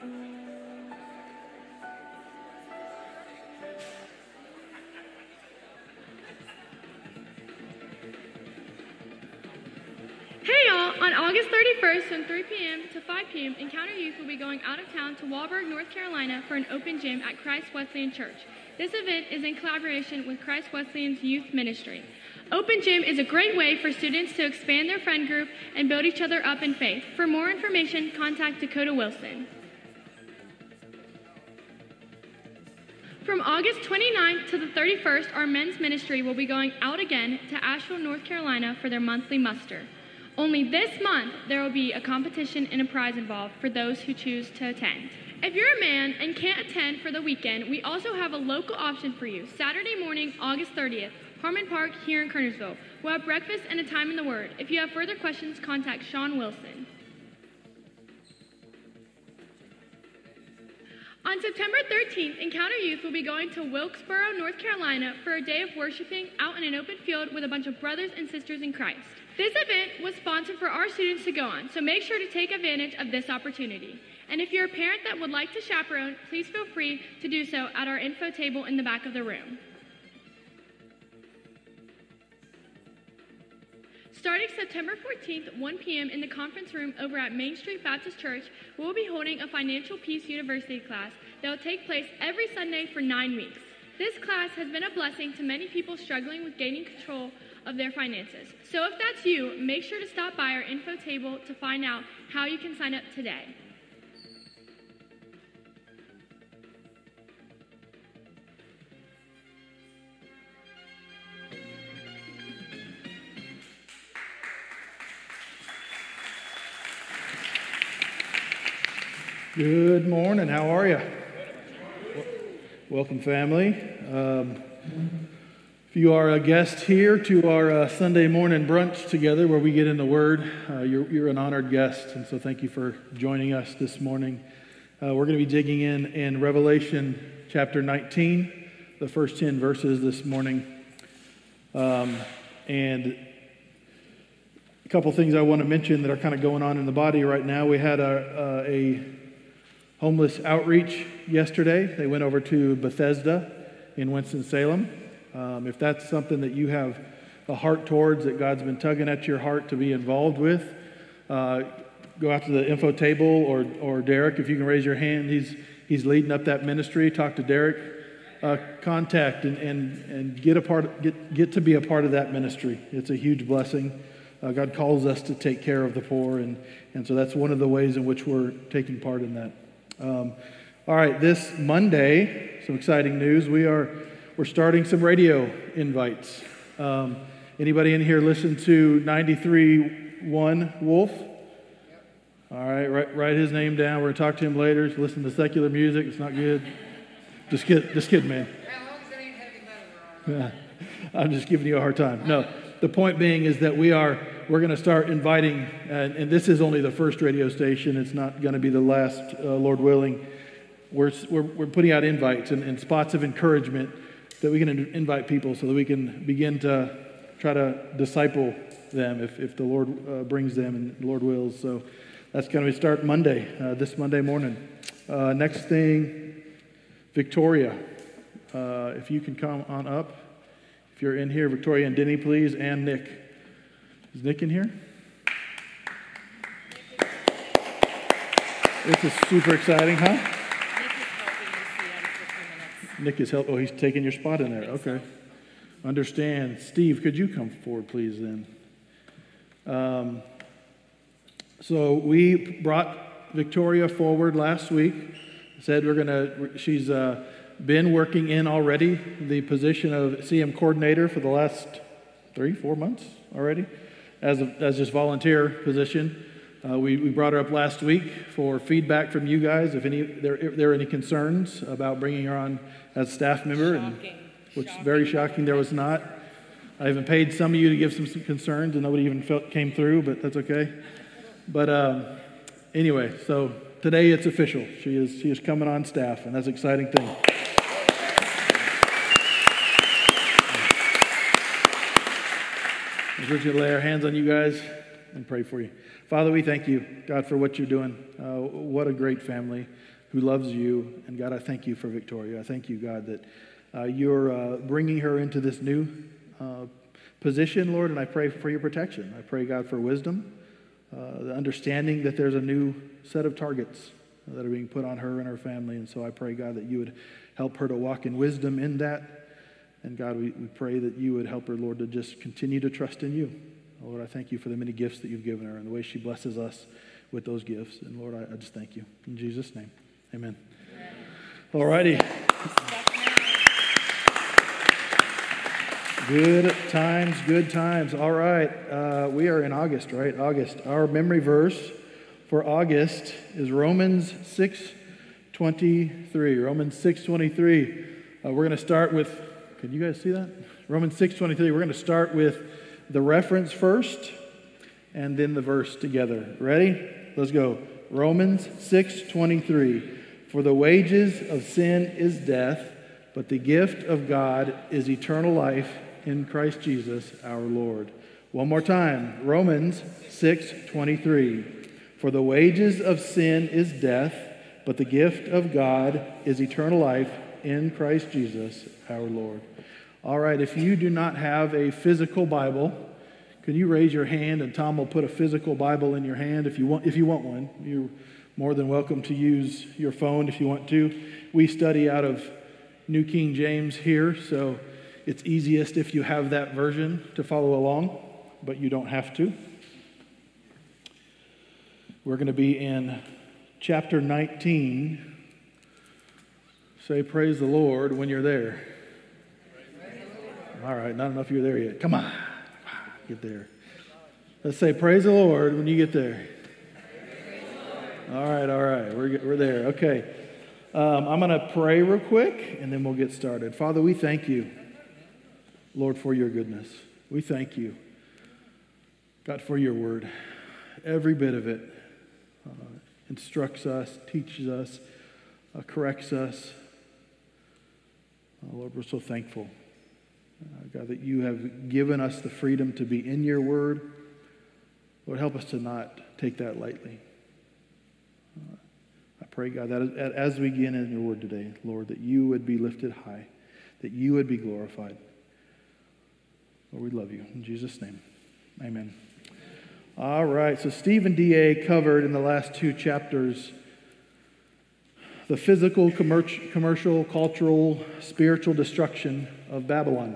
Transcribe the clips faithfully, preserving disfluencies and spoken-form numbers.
Hey y'all, on August thirty-first from three p.m. to five p.m., Encounter Youth will be going out of town to Walburg, North Carolina for an open gym at Christ Wesleyan Church. This event is in collaboration with Christ Wesleyan's youth ministry. Open gym is a great way for students to expand their friend group and build each other up in faith. For more information, contact Dakota Wilson. From August twenty-ninth to the thirty-first, our men's ministry will be going out again to Asheville, North Carolina for their monthly muster. Only this month, there will be a competition and a prize involved for those who choose to attend. If you're a man and can't attend for the weekend, we also have a local option for you. Saturday morning, August thirtieth, Harmon Park here in Kernersville. We'll have breakfast and a time in the Word. If you have further questions, contact Sean Wilson. On September thirteenth, Encounter Youth will be going to Wilkesboro, North Carolina for a day of worshiping out in an open field with a bunch of brothers and sisters in Christ. This event was sponsored for our students to go on, so make sure to take advantage of this opportunity. And if you're a parent that would like to chaperone, please feel free to do so at our info table in the back of the room. Starting September fourteenth, one p.m. in the conference room over at Main Street Baptist Church, we will be holding a Financial Peace University class that will take place every Sunday for nine weeks. This class has been a blessing to many people struggling with gaining control of their finances. So if that's you, make sure to stop by our info table to find out how you can sign up today. Good morning. How are you? Welcome, family. Um, if you are a guest here to our uh, Sunday morning brunch together where we get in the Word, uh, you're, you're an honored guest, and so thank you for joining us this morning. Uh, we're going to be digging in in Revelation chapter nineteen, the first ten verses this morning. Um, and a couple things I want to mention that are kind of going on in the body right now. We had a, a, a homeless outreach yesterday. They went over to Bethesda in Winston-Salem. Um, if that's something that you have a heart towards, that God's been tugging at your heart to be involved with, uh, go out to the info table, or or Derek, if you can raise your hand. He's he's leading up that ministry. Talk to Derek. Uh, contact and, and and get a part get get to be a part of that ministry. It's a huge blessing. Uh, God calls us to take care of the poor, and and so that's one of the ways in which we're taking part in that. Um, all right, this Monday, some exciting news. We are we're starting some radio invites. Um, anybody in here listen to ninety-three point one Wolf? All right, write, write his name down. We're going to talk to him later. Listen to secular music. It's not good. Just kid, just kidding, man. Yeah, I'm just giving you a hard time. No, the point being is that we are we're going to start inviting, and, and this is only the first radio station. It's not going to be the last, uh, Lord willing. We're we're, we're putting out invites and, and spots of encouragement that we can in, invite people so that we can begin to try to disciple them if if the Lord uh, brings them and the Lord wills. So that's going to start Monday, uh, this Monday morning. Uh, next thing, Victoria. Uh, if you can come on up. If you're in here, Victoria and Denny, please, and Nick. Is Nick in here? This is super exciting, huh? Nick is helping. Oh, he's taking your spot in there. Okay. Understand. Steve, could you come forward, please, then? Um, so we brought Victoria forward last week. Said we're going to, she's uh, been working in already the position of C M coordinator for the last three, four months already as, a, as this volunteer position. Uh, we, we brought her up last week for feedback from you guys, if any there, if there are any concerns about bringing her on as staff member, and, which is very shocking there was not. I even paid some of you to give some, some concerns, and nobody even felt, came through, but that's okay. But um, anyway, so today it's official. She is she is coming on staff, and that's an exciting thing. We're just going to lay our hands on you guys and pray for you. Father, we thank you, God, for what you're doing. Uh, what a great family. who loves you. And God, I thank you for Victoria. I thank you, God, that uh, you're uh, bringing her into this new uh, position, Lord, and I pray for your protection. I pray, God, for wisdom, uh, the understanding that there's a new set of targets that are being put on her and her family. And so I pray, God, that you would help her to walk in wisdom in that. And God, we, we pray that you would help her, Lord, to just continue to trust in you. Lord, I thank you for the many gifts that you've given her and the way she blesses us with those gifts. And Lord, I, I just thank you. In Jesus' name, amen. Amen. All righty. Good times, good times. All right. Uh, we are in August, right? August. Our memory verse for August is Romans six twenty-three. Romans six twenty-three. Uh, we're going to start with, can you guys see that? Romans six twenty-three. We're going to start with the reference first and then the verse together. Ready? Let's go. Romans six twenty-three. For the wages of sin is death, but the gift of God is eternal life in Christ Jesus our Lord. One more time. Romans six twenty-three. For the wages of sin is death, but the gift of God is eternal life in Christ Jesus our Lord. All right, if you do not have a physical Bible, can you raise your hand and Tom will put a physical Bible in your hand if you want if you want one. You're more than welcome to use your phone if you want to. We study out of New King James here, so it's easiest if you have that version to follow along, but you don't have to. We're going to be in chapter nineteen. Say praise the Lord when you're there. All right, not enough of you are there yet. Come on, get there. Let's say praise the Lord when you get there. All right, all right, we're, we're there. Okay, um, I'm going to pray real quick, and then we'll get started. Father, we thank you, Lord, for your goodness. We thank you, God, for your word. Every bit of it uh, instructs us, teaches us, uh, corrects us. Uh, Lord, we're so thankful, uh, God, that you have given us the freedom to be in your word. Lord, help us to not take that lightly. Uh, I pray, God, that as we begin in your word today, Lord, that you would be lifted high, that you would be glorified. Lord, we love you. In Jesus' name, amen. All right, so Steve and D A covered in the last two chapters the physical, commer- commercial, cultural, spiritual destruction of Babylon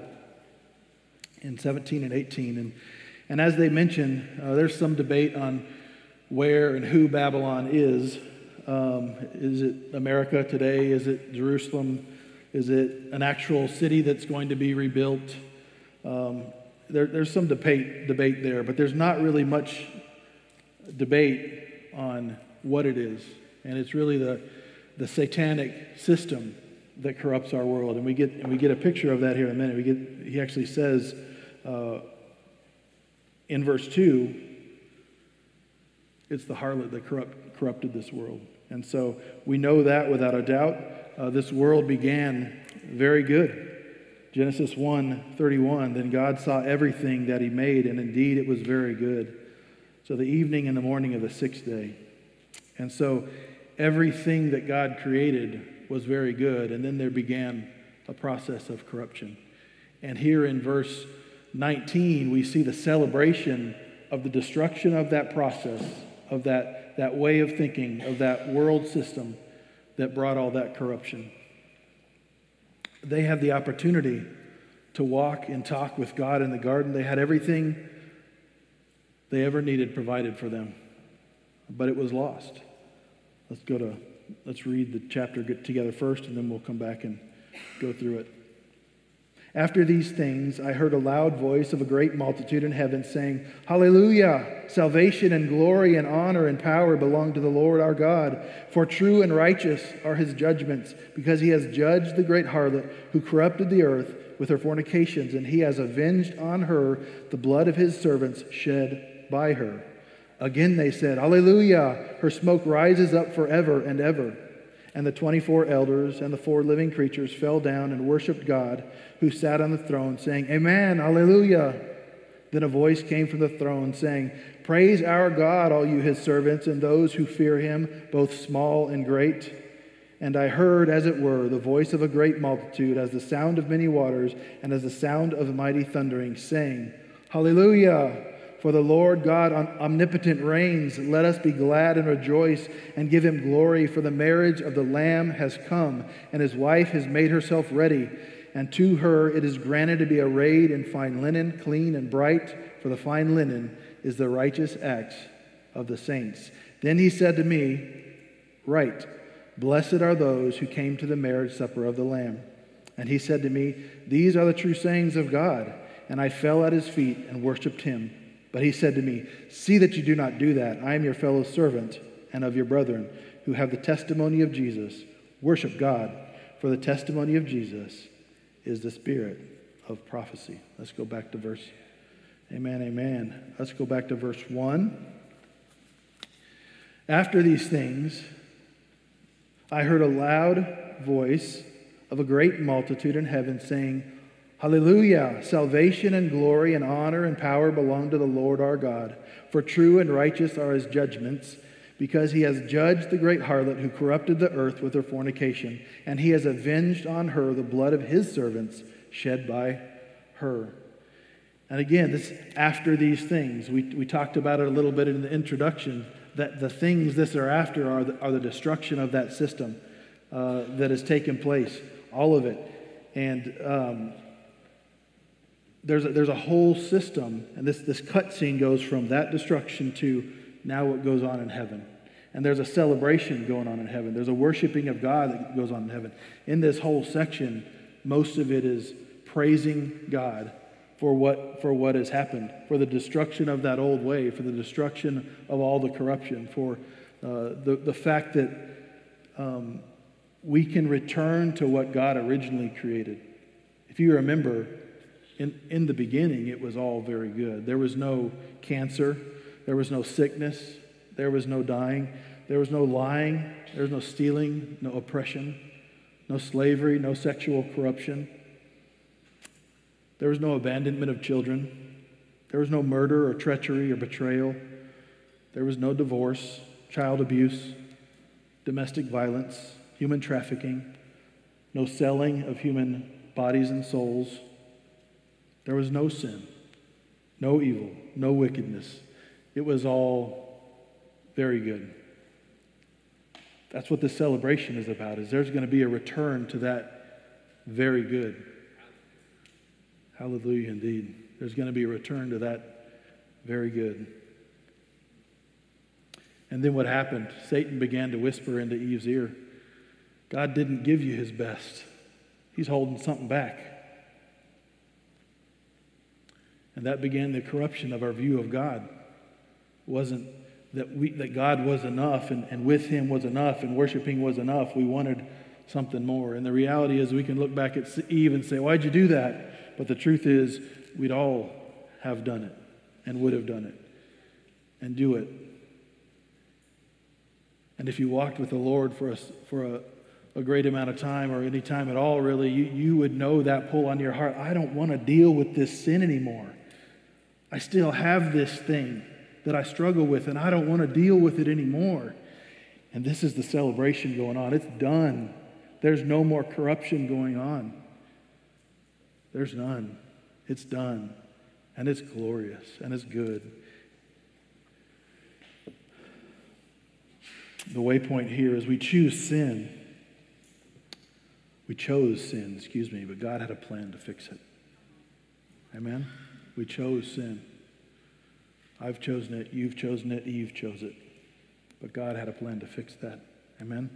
in seventeen and eighteen. And, and as they mentioned, uh, there's some debate on where and who Babylon is. Um, is it America today? Is it Jerusalem? Is it an actual city that's going to be rebuilt? Um, there, there's some debate debate there, but there's not really much debate on what it is. And it's really the, the satanic system that corrupts our world. And we get and we get a picture of that here in a minute. We get he actually says uh, in verse two, it's the harlot that corrupt, corrupted this world. And so we know that without a doubt. Uh, this world began very good. Genesis one thirty-one, then God saw everything that he made, and indeed it was very good. So the evening and the morning of the sixth day. And so everything that God created was very good, and then there began a process of corruption. And here in verse nineteen, we see the celebration of the destruction of that process, of that, that way of thinking, of that world system that brought all that corruption. They had the opportunity to walk and talk with God in the garden. They had everything they ever needed provided for them, but it was lost. Let's go to, let's read the chapter together first, and then we'll come back and go through it. After these things, I heard a loud voice of a great multitude in heaven saying, Hallelujah! Salvation and glory and honor and power belong to the Lord our God. For true and righteous are his judgments, because he has judged the great harlot who corrupted the earth with her fornications, and he has avenged on her the blood of his servants shed by her. Again they said, Hallelujah! Her smoke rises up forever and ever. And the twenty-four elders and the four living creatures fell down and worshipped God who sat on the throne, saying, Amen, Alleluia. Then a voice came from the throne saying, Praise our God, all you his servants, and those who fear him, both small and great. And I heard, as it were, the voice of a great multitude, as the sound of many waters, and as the sound of mighty thundering, saying, Hallelujah! For the Lord God omnipotent reigns. Let us be glad and rejoice and give him glory, for the marriage of the Lamb has come, and his wife has made herself ready. And to her it is granted to be arrayed in fine linen, clean and bright, for the fine linen is the righteous acts of the saints. Then he said to me, Write, blessed are those who came to the marriage supper of the Lamb. And he said to me, These are the true sayings of God. And I fell at his feet and worshipped him. But he said to me, See that you do not do that. I am your fellow servant and of your brethren who have the testimony of Jesus. Worship God, for the testimony of Jesus is the spirit of prophecy. Let's go back to verse. Amen, amen. Let's go back to verse one. After these things, I heard a loud voice of a great multitude in heaven saying, Hallelujah! Salvation and glory and honor and power belong to the Lord our God. For true and righteous are his judgments, because he has judged the great harlot who corrupted the earth with her fornication, and he has avenged on her the blood of his servants shed by her. And again, this after these things, we, we talked about it a little bit in the introduction, that the things this are after are the, are the destruction of that system uh, that has taken place, all of it. And um, there's, a, there's a whole system, and this, this cutscene goes from that destruction to now what goes on in heaven. And there's a celebration going on in heaven. There's a worshiping of God that goes on in heaven. In this whole section, most of it is praising God for what for what has happened, for the destruction of that old way, for the destruction of all the corruption, for uh, the, the fact that um, we can return to what God originally created. If you remember, in, in the beginning, it was all very good. There was no cancer. There was no sickness. There was no dying. There was no lying. There was no stealing, no oppression, no slavery, no sexual corruption. There was no abandonment of children. There was no murder or treachery or betrayal. There was no divorce, child abuse, domestic violence, human trafficking, no selling of human bodies and souls. There was no sin, no evil, no wickedness. It was all very good. That's what this celebration is about, is there's going to be a return to that very good. Hallelujah indeed. There's going to be a return to that very good. And then what happened? Satan began to whisper into Eve's ear, God didn't give you his best. He's holding something back. And that began the corruption of our view of God. It wasn't that we that God was enough and, and with him was enough and worshiping was enough. We wanted something more. And the reality is we can look back at Eve and say, why'd you do that? But the truth is we'd all have done it and would have done it and do it. And if you walked with the Lord for a, for a, a great amount of time or any time at all, really, you, you would know that pull on your heart. I don't want to deal with this sin anymore. I still have this thing that I struggle with, and I don't want to deal with it anymore. And this is the celebration going on. It's done. There's no more corruption going on. There's none. It's done. And it's glorious, and it's good. The waypoint here is we choose sin. We chose sin, excuse me, but God had a plan to fix it. Amen? We chose sin. I've chosen it, you've chosen it, Eve chose it. But God had a plan to fix that. Amen?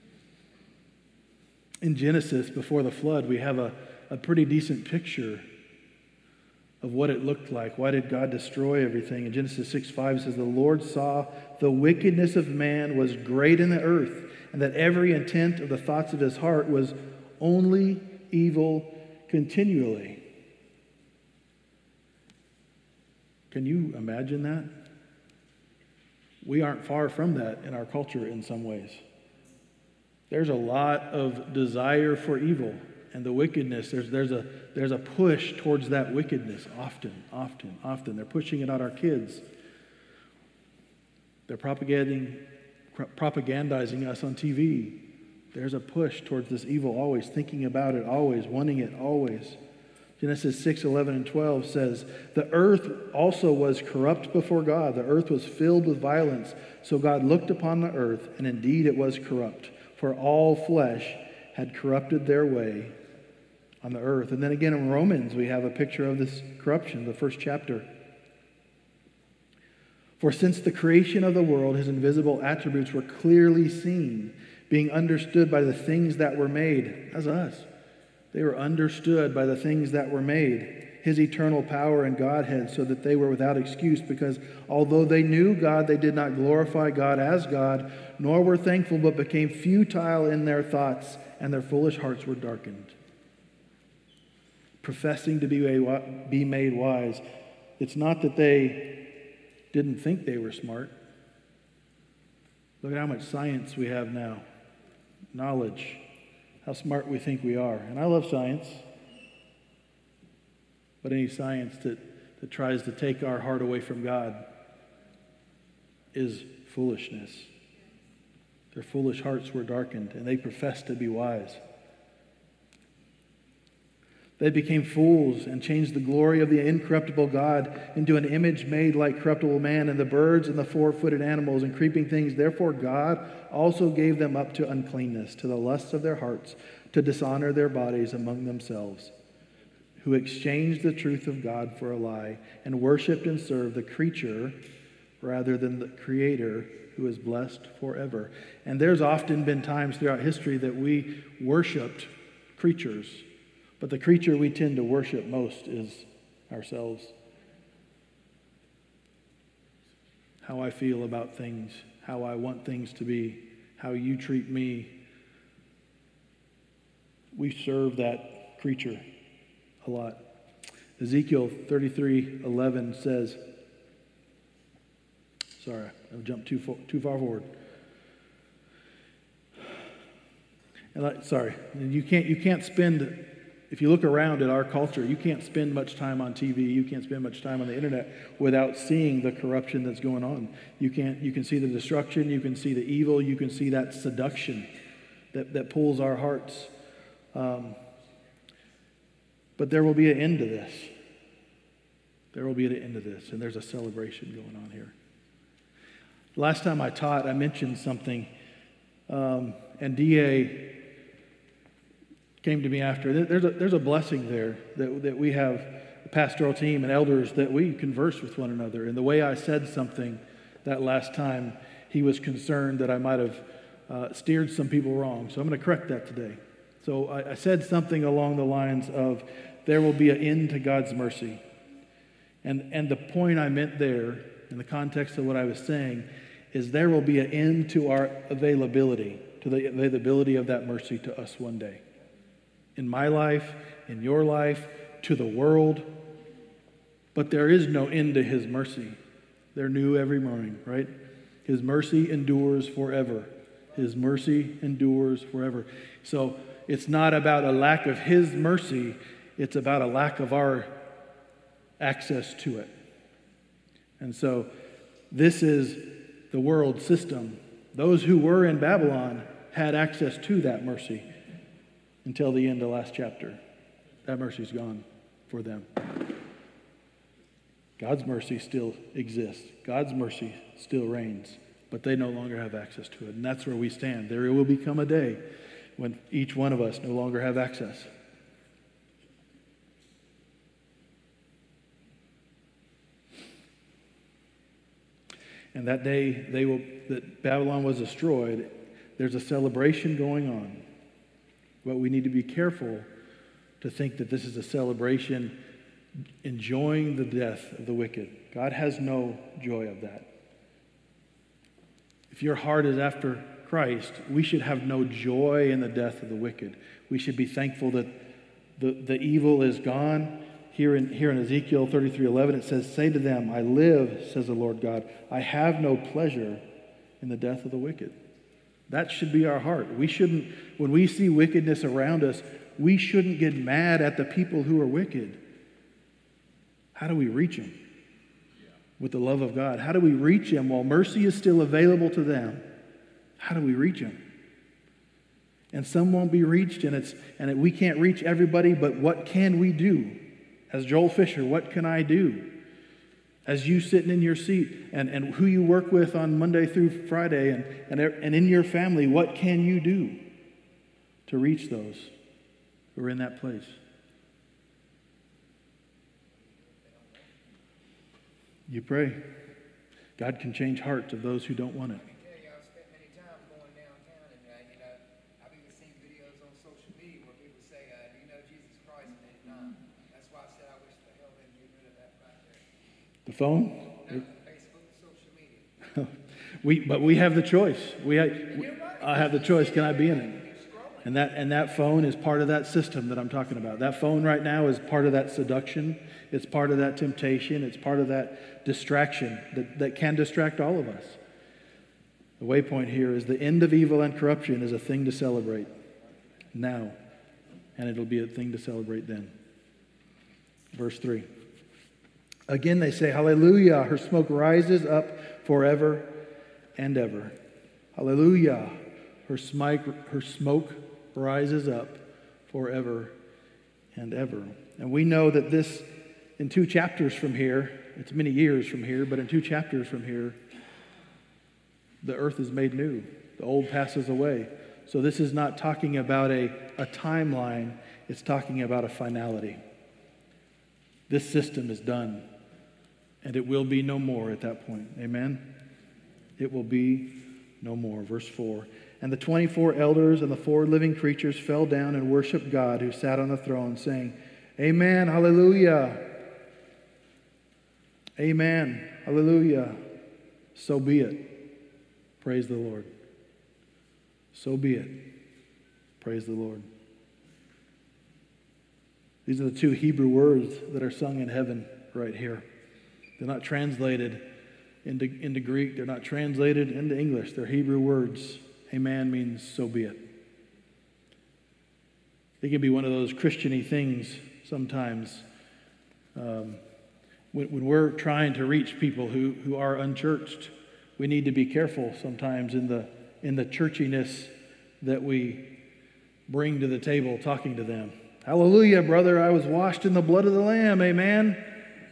In Genesis, before the flood, we have a, a pretty decent picture of what it looked like. Why did God destroy everything? In Genesis six five it says, the Lord saw the wickedness of man was great in the earth, and that every intent of the thoughts of his heart was only evil continually. Can you imagine that? We aren't far from that in our culture in some ways. There's a lot of desire for evil and the wickedness. There's, there's, a, there's a push towards that wickedness often, often, often. They're pushing it on our kids. They're propagating, propagandizing us on T V. There's a push towards this evil always, thinking about it always, wanting it always. Genesis six, eleven, and twelve says, the earth also was corrupt before God. The earth was filled with violence. So God looked upon the earth, and indeed it was corrupt, for all flesh had corrupted their way on the earth. And then again in Romans, we have a picture of this corruption, the first chapter. For since the creation of the world, his invisible attributes were clearly seen, being understood by the things that were made. That's us. They were understood by the things that were made, his eternal power and Godhead, so that they were without excuse, because although they knew God, they did not glorify God as God, nor were thankful, but became futile in their thoughts, and their foolish hearts were darkened. Professing to be, a, be made wise, it's not that they didn't think they were smart. Look at how much science we have now. Knowledge. How smart we think we are. And I love science. But any science that, that tries to take our heart away from God is foolishness. Their foolish hearts were darkened, and they professed to be wise. They became fools and changed the glory of the incorruptible God into an image made like corruptible man, and the birds and the four-footed animals and creeping things. Therefore God also gave them up to uncleanness, to the lusts of their hearts, to dishonor their bodies among themselves, who exchanged the truth of God for a lie, and worshipped and served the creature rather than the Creator, who is blessed forever. And there's often been times throughout history that we worshipped creatures. But the creature we tend to worship most is ourselves. How I feel about things, how I want things to be, how you treat me. We serve that creature a lot. Ezekiel thirty-three eleven says, sorry, I jumped too far, too far forward. And I, sorry, you can't you can't spend. If you look around at our culture, you can't spend much time on T V, you can't spend much time on the internet without seeing the corruption that's going on. You can't, you can see the destruction, you can see the evil, you can see that seduction that, that pulls our hearts. Um, but there will be an end to this. There will be an end to this, and there's a celebration going on here. Last time I taught, I mentioned something, um, and D A came to me after. There's a, there's a blessing there that, that we have a pastoral team and elders that we converse with one another. And the way I said something that last time, he was concerned that I might have uh, steered some people wrong. So I'm going to correct that today. So I, I said something along the lines of, there will be an end to God's mercy. And, and the point I meant there, in the context of what I was saying, is there will be an end to our availability, to the availability of that mercy to us one day. In my life, in your life, to the world. But there is no end to his mercy. They're new every morning, right? His mercy endures forever. His mercy endures forever. So it's not about a lack of his mercy. It's about a lack of our access to it. And so this is the world system. Those who were in Babylon had access to that mercy until the end of the last chapter. That mercy's gone for them. God's mercy still exists. God's mercy still reigns, but they no longer have access to it. And that's where we stand. There will become a day when each one of us no longer have access. And that day they will that Babylon was destroyed, there's a celebration going on. But we need to be careful to think that this is a celebration enjoying the death of the wicked. God has no joy of that. If your heart is after Christ, we should have no joy in the death of the wicked. We should be thankful that the, the evil is gone. Here in, here in Ezekiel thirty-three eleven, it says, "Say to them, I live, says the Lord God. I have no pleasure in the death of the wicked." That should be our heart. We shouldn't, when we see wickedness around us, we shouldn't get mad at the people who are wicked. How do we reach them? With the love of God. How do we reach them while mercy is still available to them? How do we reach them? And some won't be reached, and it's and it, we can't reach everybody, but what can we do? As Joel Fisher, what can I do? As you sitting in your seat and, and who you work with on Monday through Friday and, and, and in your family, what can you do to reach those who are in that place? You pray. God can change hearts of those who don't want it. The phone? No, Facebook, social media. we, but we have the choice. We, have, we I have the choice. Can I be in it? And that and that phone is part of that system that I'm talking about. That phone right now is part of that seduction. It's part of that temptation. It's part of that distraction that, that can distract all of us. The waypoint here is the end of evil and corruption is a thing to celebrate now, and it'll be a thing to celebrate then. Verse three. Again, they say, hallelujah, her smoke rises up forever and ever. Hallelujah, her, smike, her smoke rises up forever and ever. And we know that this, in two chapters from here, it's many years from here, but in two chapters from here, the earth is made new. The old passes away. So this is not talking about a, a timeline. It's talking about a finality. This system is done. And it will be no more at that point. Amen? It will be no more. Verse four. And the twenty-four elders and the four living creatures fell down and worshiped God who sat on the throne, saying, Amen, hallelujah. Amen, hallelujah. So be it. Praise the Lord. So be it. Praise the Lord. These are the two Hebrew words that are sung in heaven right here. They're not translated into, into Greek. They're not translated into English. They're Hebrew words. Amen means so be it. It can be one of those Christian-y things sometimes. Um, when, when we're trying to reach people who, who are unchurched, we need to be careful sometimes in the, in the churchiness that we bring to the table talking to them. Hallelujah, brother, I was washed in the blood of the Lamb. Amen.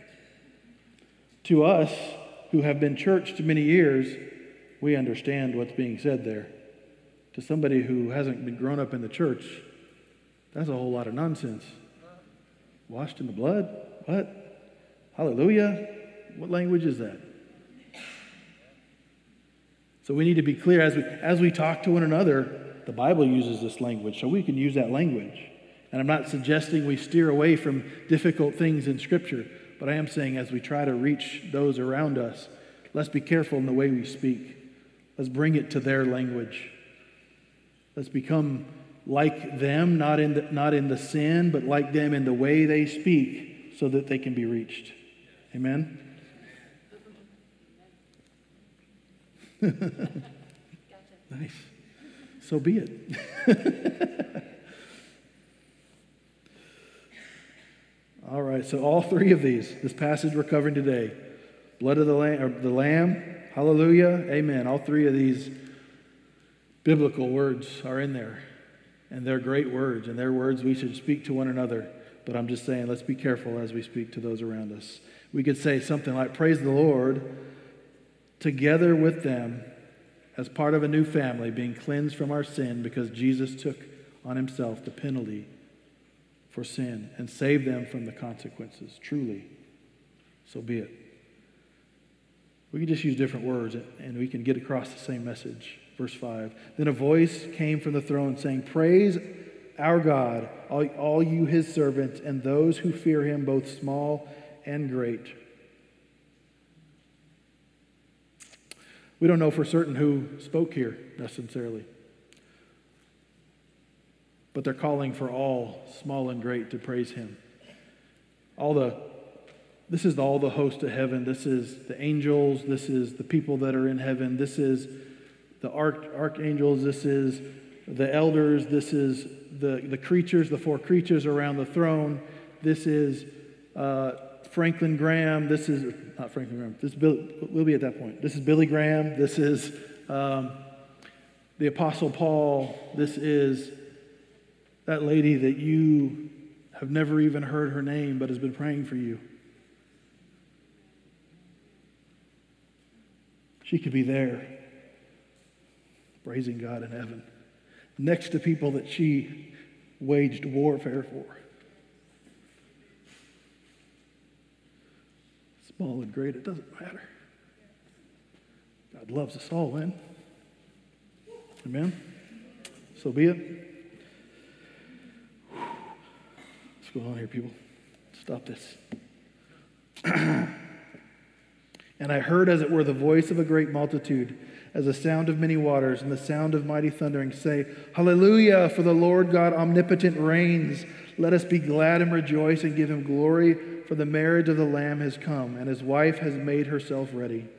To us, who have been churched many years, we understand what's being said there. To somebody who hasn't been grown up in the church, that's a whole lot of nonsense. Washed in the blood? What? Hallelujah? What language is that? So we need to be clear as we, as we talk to one another. The Bible uses this language, so we can use that language. And I'm not suggesting we steer away from difficult things in Scripture. But I am saying as we try to reach those around us, let's be careful in the way we speak. Let's bring it to their language. Let's become like them, not in the, not in the sin, but like them in the way they speak so that they can be reached. Amen? Nice. So be it. All right, so all three of these, this passage we're covering today, blood of the lamb, or the lamb, hallelujah, amen. All three of these biblical words are in there, and they're great words, and they're words we should speak to one another. But I'm just saying, let's be careful as we speak to those around us. We could say something like, praise the Lord, together with them, as part of a new family, being cleansed from our sin because Jesus took on himself the penalty for sin and save them from the consequences. Truly, so be it. We can just use different words and we can get across the same message. Verse five. Then a voice came from the throne saying, praise our God, all, all you his servants and those who fear him, both small and great. We don't know for certain who spoke here necessarily. But they're calling for all, small and great, to praise him. All the, this is all the host of heaven. This is the angels. This is the people that are in heaven. This is the arch, archangels. This is the elders. This is the, the creatures, the four creatures around the throne. This is uh, Franklin Graham. This is, not Franklin Graham. This is Bill, we'll be at that point. This is Billy Graham. This is... Um, the Apostle Paul, this is that lady that you have never even heard her name but has been praying for you. She could be there, praising God in heaven, next to people that she waged warfare for. Small and great, it doesn't matter. God loves us all, man. Amen? So be it. What's going on here, people? Stop this. And I heard, as it were, the voice of a great multitude, as a sound of many waters, and the sound of mighty thundering, say, Hallelujah, for the Lord God omnipotent reigns. Let us be glad and rejoice and give him glory, for the marriage of the Lamb has come, and his wife has made herself ready.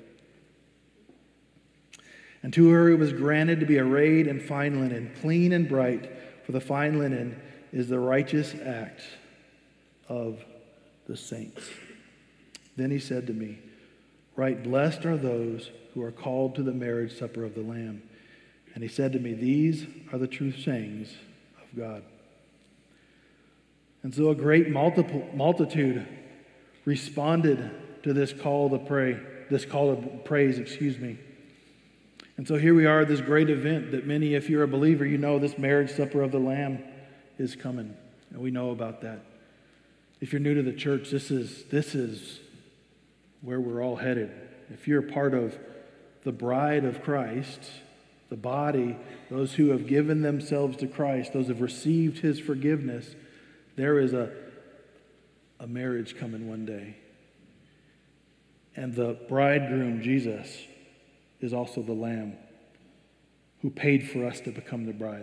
And to her it was granted to be arrayed in fine linen, clean and bright, for the fine linen is the righteous act of the saints. Then he said to me, Right, blessed are those who are called to the marriage supper of the Lamb. And he said to me, These are the true sayings of God. And so a great multiple, multitude responded to this call to pray, this call to praise, excuse me. And so here we are, this great event that many, if you're a believer, you know this marriage supper of the Lamb is coming. And we know about that. If you're new to the church, this is this is where we're all headed. If you're a part of the bride of Christ, the body, those who have given themselves to Christ, those who have received his forgiveness, there is a, a marriage coming one day. And the bridegroom, Jesus, is also the Lamb who paid for us to become the bride.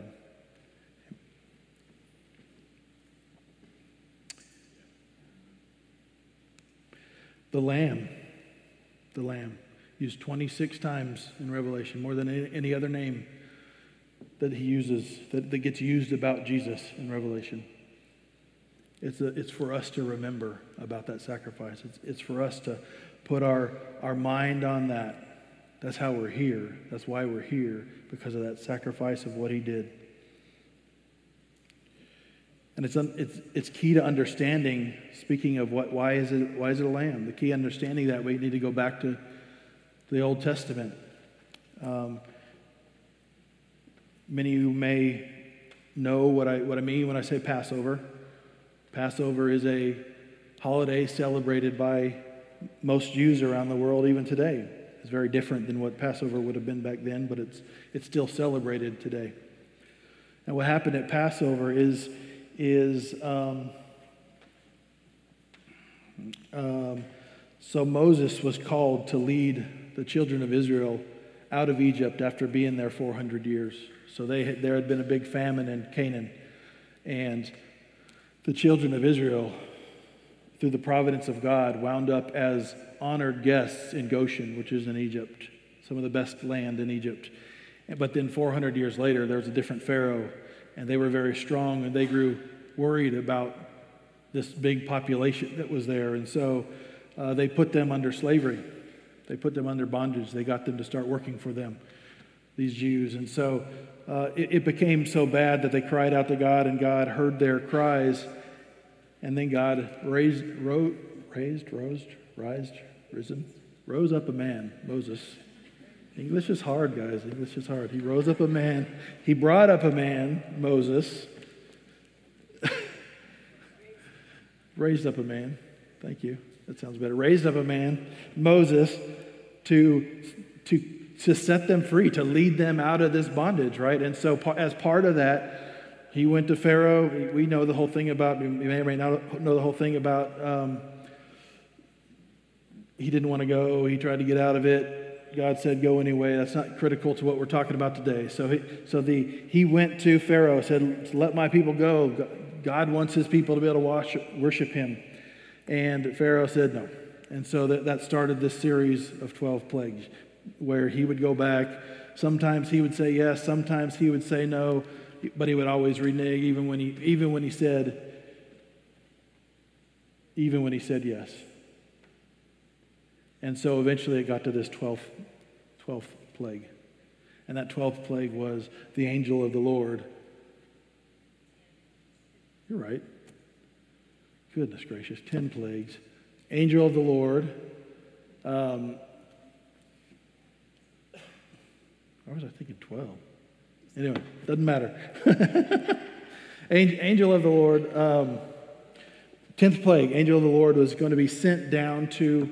The Lamb, the Lamb, used twenty-six times in Revelation, more than any other name that he uses, that, that gets used about Jesus in Revelation. It's, a, it's for us to remember about that sacrifice. It's, it's for us to put our, our mind on that. That's how we're here. That's why we're here, because of that sacrifice of what he did. And it's, it's, it's key to understanding, speaking of what, why is it, why is it a lamb? The key understanding that we need to go back to the Old Testament. Um, many of you may know what I, what I mean when I say Passover. Passover is a holiday celebrated by most Jews around the world even today. It's very different than what Passover would have been back then, but it's, it's still celebrated today. And what happened at Passover is is um, um, so Moses was called to lead the children of Israel out of Egypt after being there four hundred years. So they had, there had been a big famine in Canaan, and the children of Israel, through the providence of God, wound up as honored guests in Goshen, which is in Egypt, some of the best land in Egypt. But then four hundred years later, there was a different Pharaoh, and they were very strong, and they grew worried about this big population that was there. And so uh, they put them under slavery. They put them under bondage. They got them to start working for them, these Jews. And so uh, it, it became so bad that they cried out to God, and God heard their cries. And then God raised, ro- raised, rose, rised, risen, rose up a man, Moses. English is hard, guys. English is hard. He rose up a man. He brought up a man, Moses. Raised up a man. Thank you. That sounds better. Raised up a man, Moses, to, to, to set them free, to lead them out of this bondage, right? And so as part of that, he went to Pharaoh. We know the whole thing about, we may or may not know the whole thing about, um, he didn't want to go. He tried to get out of it. God said, go anyway. That's not critical to what we're talking about today. So he, so the he went to Pharaoh, said, let my people go. God wants his people to be able to wash, worship him. And Pharaoh said no. And so that, that started this series of twelve plagues where he would go back. Sometimes he would say yes. Sometimes he would say no. But he would always renege even when he, even when he said, even when he said yes. And so eventually it got to this twelfth, twelfth plague. And that twelfth plague was the angel of the Lord. You're right. Goodness gracious, ten plagues. Angel of the Lord. Um, or was I thinking twelve? Anyway, doesn't matter. Angel of the Lord. Um, tenth plague, angel of the Lord was going to be sent down to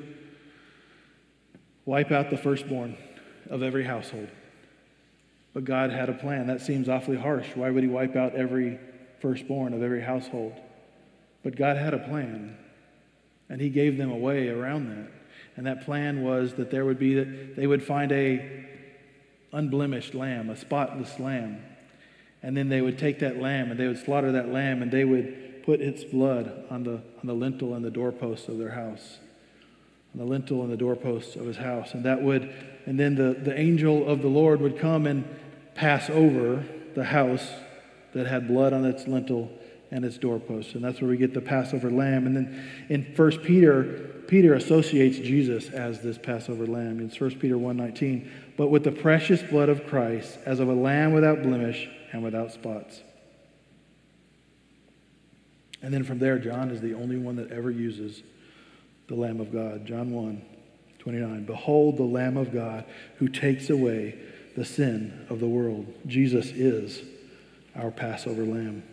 wipe out the firstborn of every household. But God had a plan. That seems awfully harsh. Why would he wipe out every firstborn of every household? But God had a plan, and he gave them a way around that. And that plan was that there would be that they would find a unblemished lamb, a spotless lamb. And then they would take that lamb and they would slaughter that lamb and they would put its blood on the on the lintel and the doorposts of their house. On the lintel and the doorposts of his house. And that would and then the, the angel of the Lord would come and pass over the house that had blood on its lintel and its doorposts. And that's where we get the Passover lamb. And then in First Peter, Peter associates Jesus as this Passover lamb. In First Peter one nineteen, but with the precious blood of Christ, as of a lamb without blemish and without spots. And then from there, John is the only one that ever uses the Lamb of God. John one twenty-nine, behold the Lamb of God who takes away the sin of the world. Jesus is our Passover lamb.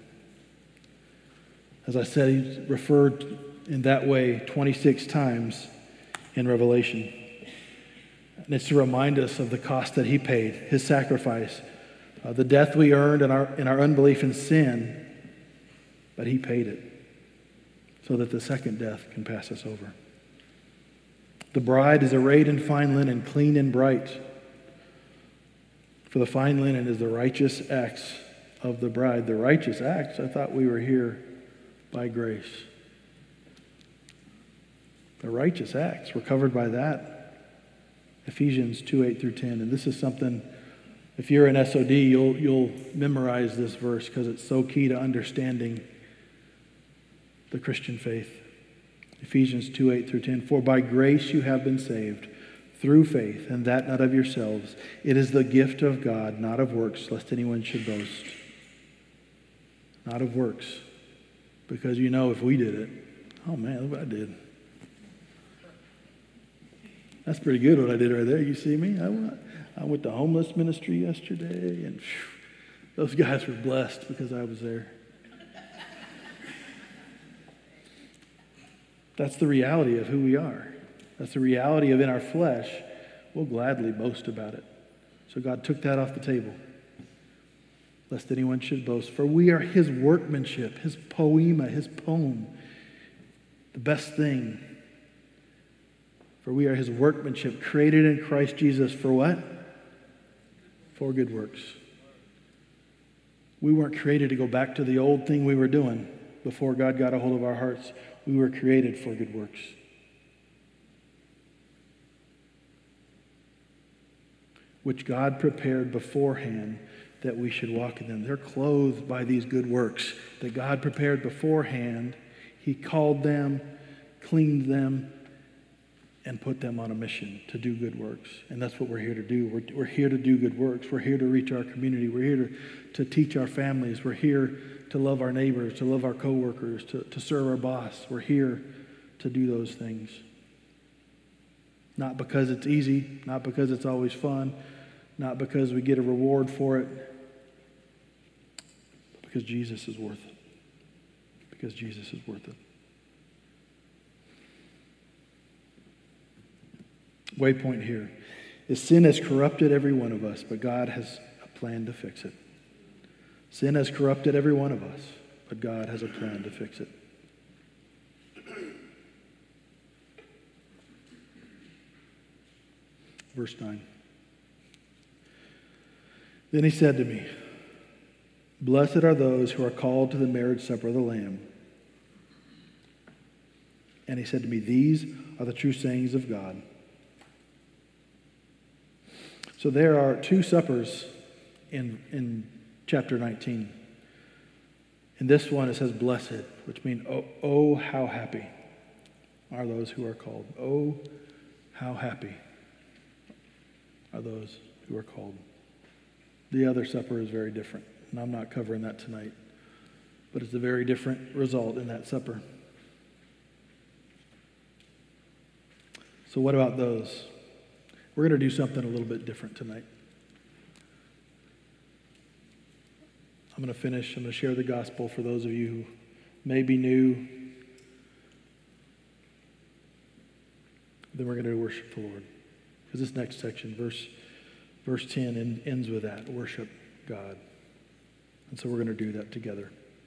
As I said, he's referred in that way twenty-six times in Revelation. And it's to remind us of the cost that he paid, his sacrifice, uh, the death we earned in our, in our unbelief and sin, but he paid it so that the second death can pass us over. The bride is arrayed in fine linen, clean and bright. For the fine linen is the righteous acts of the bride. The righteous acts, I thought we were here by grace. The righteous acts were covered by that. Ephesians two, eight through ten. And this is something, if you're an S O D, you'll, you'll memorize this verse because it's so key to understanding the Christian faith. Ephesians two, eight through ten. For by grace you have been saved through faith, and that not of yourselves. It is the gift of God, not of works, lest anyone should boast. Not of works. Because you know if we did it, oh man, look what I did. That's pretty good what I did right there. You see me? I went, I went to homeless ministry yesterday, and phew, those guys were blessed because I was there. That's the reality of who we are. That's the reality of in our flesh. We'll gladly boast about it. So God took that off the table. Lest anyone should boast. For we are his workmanship, his poema, his poem. The best thing. For we are his workmanship, created in Christ Jesus for what? For good works. We weren't created to go back to the old thing we were doing before God got a hold of our hearts. We were created for good works. Which God prepared beforehand that we should walk in them. They're clothed by these good works that God prepared beforehand. He called them, cleaned them, and put them on a mission to do good works. And that's what we're here to do. We're, we're here to do good works. We're here to reach our community. We're here to, to teach our families. We're here to love our neighbors, to love our coworkers, to, to serve our boss. We're here to do those things. Not because it's easy, not because it's always fun, not because we get a reward for it, but because Jesus is worth it. Because Jesus is worth it. Waypoint here is sin has corrupted every one of us, but God has a plan to fix it. Sin has corrupted every one of us, but God has a plan to fix it. Verse nine. Then he said to me, blessed are those who are called to the marriage supper of the Lamb. And he said to me, these are the true sayings of God. So there are two suppers in, in chapter nineteen. In this one it says blessed, which means, oh, oh, how happy are those who are called. Oh, how happy are those who are called. The other supper is very different, and I'm not covering that tonight. But it's a very different result in that supper. So what about those? We're going to do something a little bit different tonight. I'm going to finish. I'm going to share the gospel for those of you who may be new. Then we're going to worship the Lord. Because this next section, verse, verse ten, end, ends with that, worship God. And so we're going to do that together.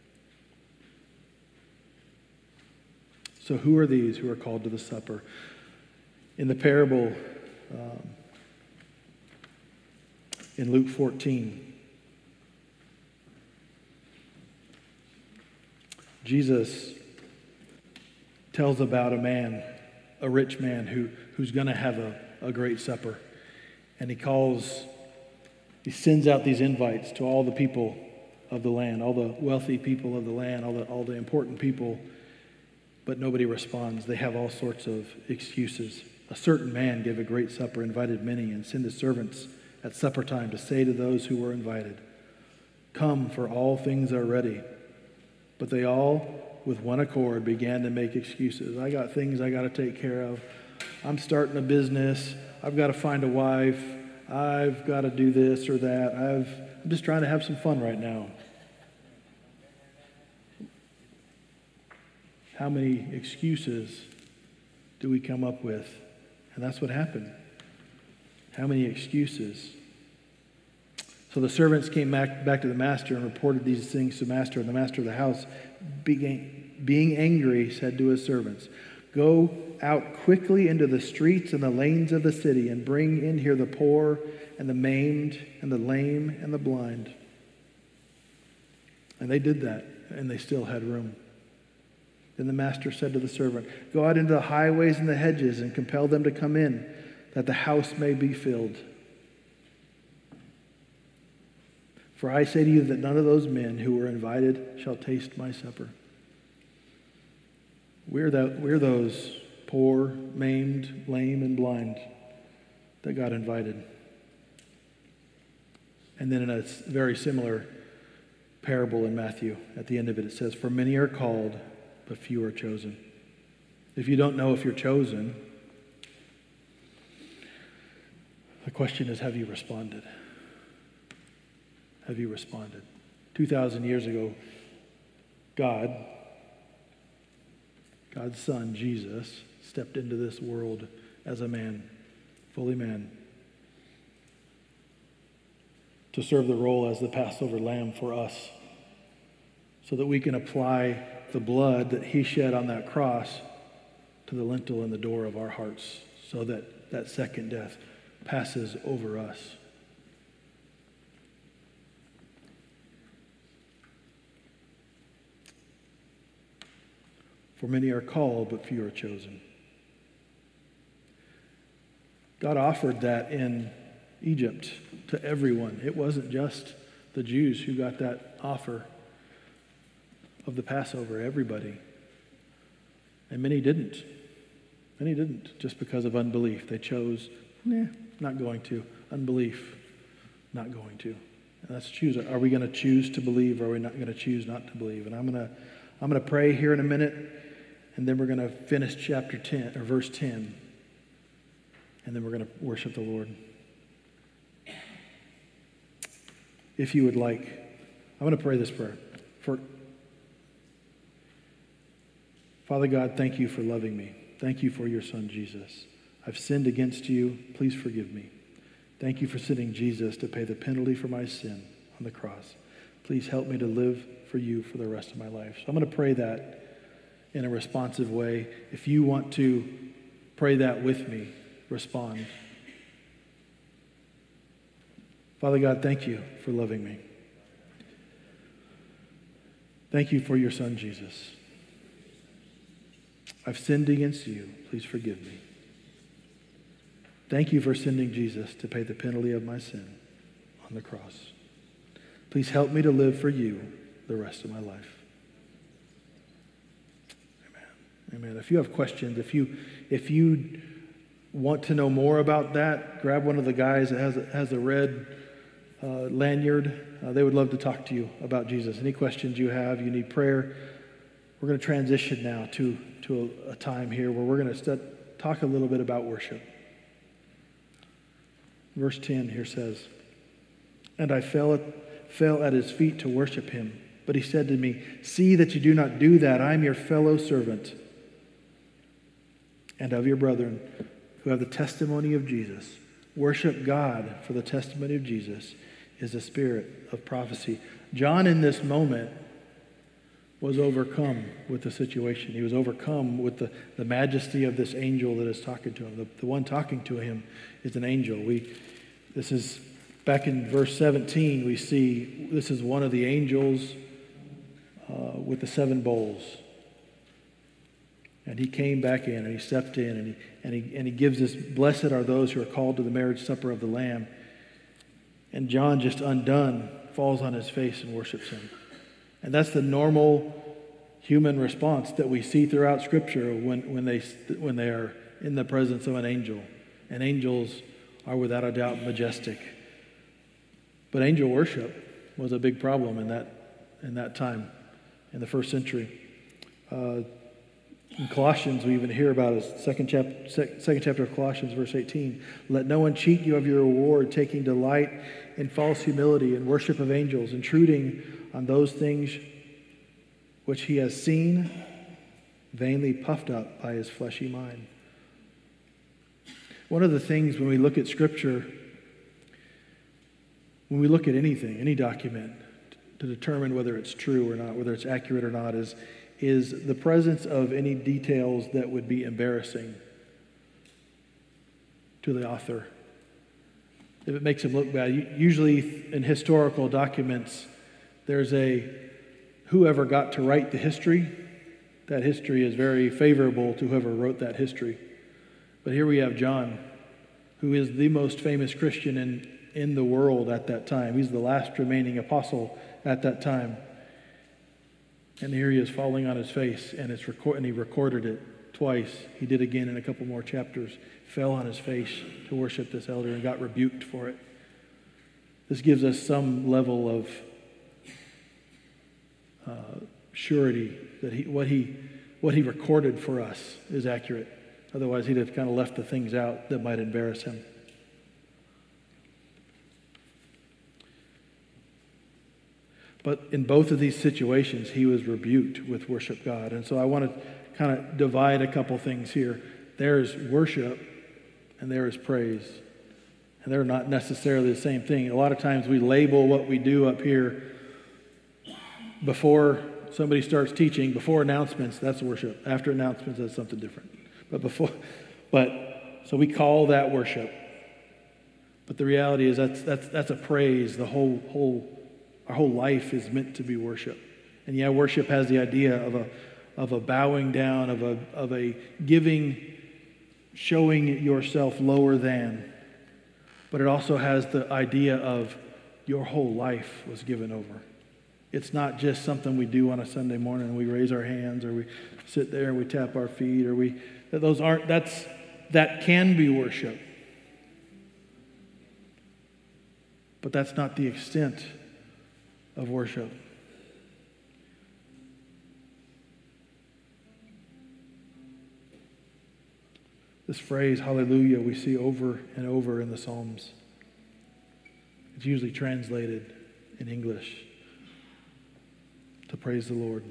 So who are these who are called to the supper? In the parable um, in Luke fourteen, Jesus tells about a man, a rich man who, who's going to have a, a great supper. And he calls, he sends out these invites to all the people of the land, all the wealthy people of the land, all the, all the important people, but nobody responds. They have all sorts of excuses. A certain man gave a great supper, invited many, and sent his servants at supper time to say to those who were invited, "Come, for all things are ready." But they all, with one accord, began to make excuses. I got things I got to take care of. I'm starting a business. I've got to find a wife. I've got to do this or that. I've, I'm just trying to have some fun right now. How many excuses do we come up with? And that's what happened. How many excuses? So the servants came back, back to the master and reported these things to the master. And the master of the house, being, being angry, said to his servants, "Go out quickly into the streets and the lanes of the city and bring in here the poor and the maimed and the lame and the blind." And they did that, and they still had room. Then the master said to the servant, "Go out into the highways and the hedges and compel them to come in, that the house may be filled. For I say to you that none of those men who were invited shall taste my supper." We're, that, we're those poor, maimed, lame, and blind that got invited. And then in a very similar parable in Matthew, at the end of it, it says, "For many are called, but few are chosen." If you don't know if you're chosen, the question is, have you responded? Have you responded? two thousand years ago, God, God's Son, Jesus, stepped into this world as a man, fully man, to serve the role as the Passover lamb for us, so that we can apply the blood that he shed on that cross to the lintel and the door of our hearts, so that that second death passes over us. For many are called, but few are chosen. God offered that in Egypt to everyone. It wasn't just the Jews who got that offer of the Passover, everybody. And many didn't. Many didn't, just because of unbelief. They chose, nah, not going to. Unbelief, not going to. And let's choose. Are we going to choose to believe, or are we not going to choose not to believe? And I'm going to I'm going to pray here in a minute, and then we're going to finish chapter ten, or verse ten. And then we're going to worship the Lord. If you would like, I'm going to pray this prayer. For Father God, thank you for loving me. Thank you for your Son, Jesus. I've sinned against you. Please forgive me. Thank you for sending Jesus to pay the penalty for my sin on the cross. Please help me to live for you for the rest of my life. So I'm going to pray that in a responsive way. If you want to pray that with me, respond. Father God, thank you for loving me. Thank you for your Son, Jesus. I've sinned against you. Please forgive me. Thank you for sending Jesus to pay the penalty of my sin on the cross. Please help me to live for you the rest of my life. Amen. Amen. If you have questions, if you if you want to know more about that, grab one of the guys that has a, has a red uh, lanyard. Uh, they would love to talk to you about Jesus. Any questions you have, you need prayer. We're going to transition now to, to a, a time here where we're going to st- talk a little bit about worship. Verse ten here says, "And I fell at, fell at his feet to worship him. But he said to me, 'See that you do not do that. I am your fellow servant and of your brethren who have the testimony of Jesus. Worship God, for the testimony of Jesus is the spirit of prophecy.'" John, in this moment, was overcome with the situation. He was overcome with the, the majesty of this angel that is talking to him. The, the one talking to him is an angel. We, this is back in verse seventeen, we see this is one of the angels uh, with the seven bowls. And he came back in and he stepped in and he, and he, and he gives this, "Blessed are those who are called to the marriage supper of the Lamb." And John, just undone, falls on his face and worships him. And that's the normal human response that we see throughout Scripture when, when, they, when they are in the presence of an angel. And angels are without a doubt majestic. But angel worship was a big problem in that, in that time, in the first century. Uh, in Colossians, we even hear about it. Second chapter, second chapter of Colossians, verse eighteen. "Let no one cheat you of your reward, taking delight in false humility and worship of angels, intruding on those things which he has seen, vainly puffed up by his fleshy mind." One of the things when we look at Scripture, when we look at anything, any document, to determine whether it's true or not, whether it's accurate or not, is, is the presence of any details that would be embarrassing to the author. If it makes him look bad. Usually in historical documents, there's a, whoever got to write the history, that history is very favorable to whoever wrote that history. But here we have John, who is the most famous Christian in, in the world at that time. He's the last remaining apostle at that time. And here he is falling on his face, and, it's record, and he recorded it twice. He did again in a couple more chapters. Fell on his face to worship this elder and got rebuked for it. This gives us some level of uh, surety that he, what he what he recorded for us is accurate. Otherwise, he'd have kind of left the things out that might embarrass him. But in both of these situations, he was rebuked with worship God. And so I want to kind of divide a couple things here. There's worship and there is praise. And they're not necessarily the same thing. A lot of times we label what we do up here before somebody starts teaching, before announcements, that's worship. After announcements, that's something different. But before, but so we call that worship. But the reality is that's that's that's a praise. The whole whole our whole life is meant to be worship. And yeah, worship has the idea of a of a bowing down, of a of a giving, showing yourself lower than. But it also has the idea of your whole life was given over. It's not just something we do on a Sunday morning and we raise our hands or we sit there and we tap our feet or we those aren't that's that can be worship. But that's not the extent of worship. This phrase, hallelujah, we see over and over in the Psalms. It's usually translated in English to praise the Lord.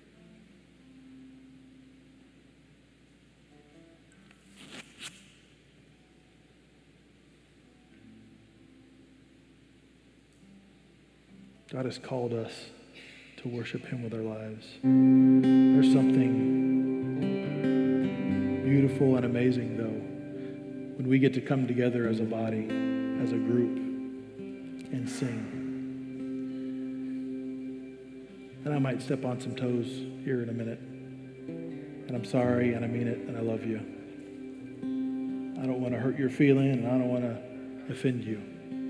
God has called us to worship Him with our lives. There's something beautiful and amazing, though, when we get to come together as a body, as a group, and sing. And I might step on some toes here in a minute. And I'm sorry, and I mean it, and I love you. I don't want to hurt your feeling, and I don't want to offend you.